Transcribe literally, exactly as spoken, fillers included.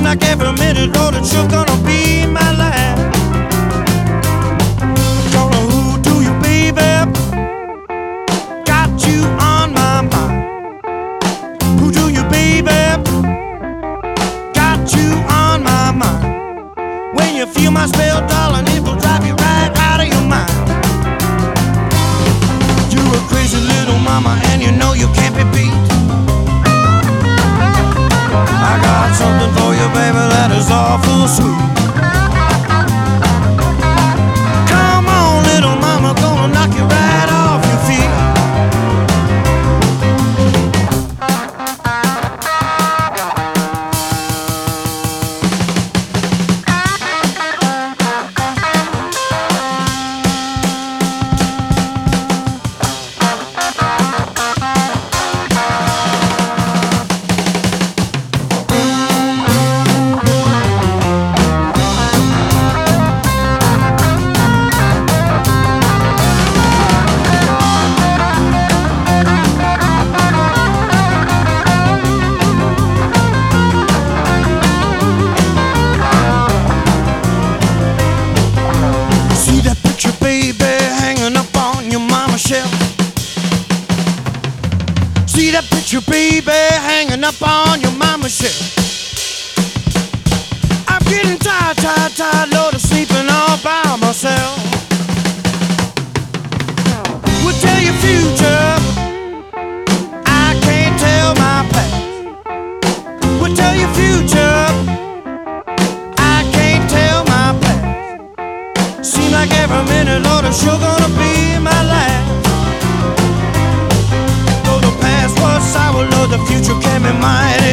like every minute, Lord, it's sure gonna be my last. Don't know who do you, baby, got you on my mind. Who do you, baby, got you on my mind. When you feel my spell, darling, it will drive you right out of your mind. You're a crazy little mama, and you know you can't be beat. I got something for you, baby, that is awful sweet. Come on, little mama, gonna knock you right off your feet. See that picture, baby, hanging up on your mama's shelf. I'm getting tired, tired, tired, Lord, of sleeping all by myself. We'll tell your future, I can't tell my past. We'll tell your future, I can't tell my past. Seems like every minute, Lord, it's sure gonna be my last. Sour, Lord, the future can be mine.